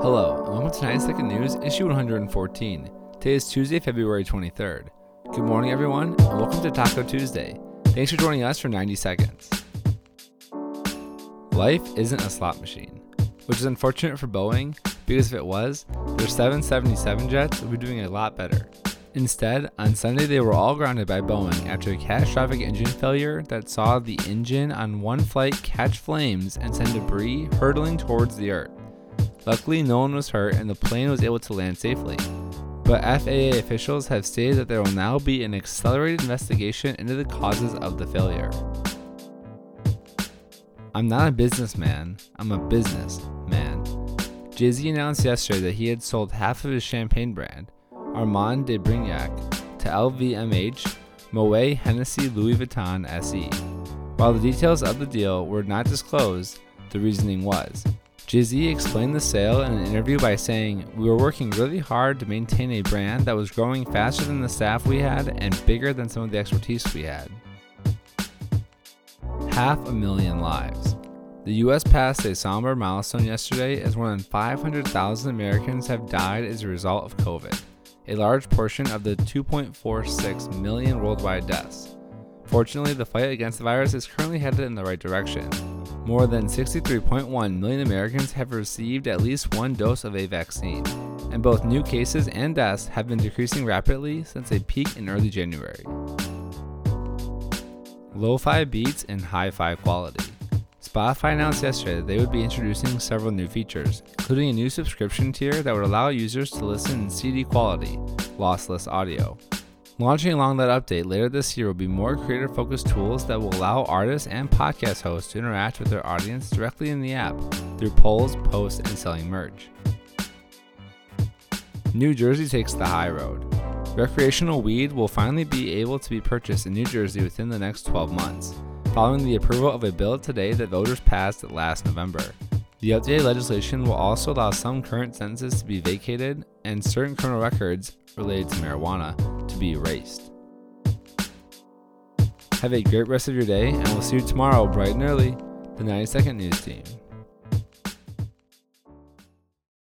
Hello, and welcome to 90-Second News, issue 114. Today is Tuesday, February 23rd. Good morning, everyone, and welcome to Taco Tuesday. Thanks for joining us for 90 seconds. Life isn't a slot machine, which is unfortunate for Boeing, because if it was, their 777 jets would be doing a lot better. Instead, on Sunday they were all grounded by Boeing after a catastrophic engine failure that saw the engine on one flight catch flames and send debris hurtling towards the earth. Luckily, no one was hurt and the plane was able to land safely. But FAA officials have stated that there will now be an accelerated investigation into the causes of the failure. I'm not a businessman, I'm a businessman. Jay-Z announced yesterday that he had sold half of his champagne brand, Armand de Brignac, to LVMH, Moet Hennessy Louis Vuitton SE. While the details of the deal were not disclosed, the reasoning was. Jay-Z explained the sale in an interview by saying, "We were working really hard to maintain a brand that was growing faster than the staff we had and bigger than some of the expertise we had." 500,000 lives. The U.S. passed a somber milestone yesterday as more than 500,000 Americans have died as a result of COVID, a large portion of the 2.46 million worldwide deaths. Fortunately, the fight against the virus is currently headed in the right direction. More than 63.1 million Americans have received at least one dose of a vaccine, and both new cases and deaths have been decreasing rapidly since a peak in early January. Lo-fi beats and hi-fi quality. Spotify announced yesterday that they would be introducing several new features, including a new subscription tier that would allow users to listen in CD quality, lossless audio. Launching along that update later this year will be more creator-focused tools that will allow artists and podcast hosts to interact with their audience directly in the app through polls, posts, and selling merch. New Jersey takes the high road. Recreational weed will finally be able to be purchased in New Jersey within the next 12 months, following the approval of a bill today that voters passed last November. The updated legislation will also allow some current sentences to be vacated and certain criminal records related to marijuana to be erased. Have a great rest of your day, and we'll see you tomorrow bright and early, the 90-Second News Team.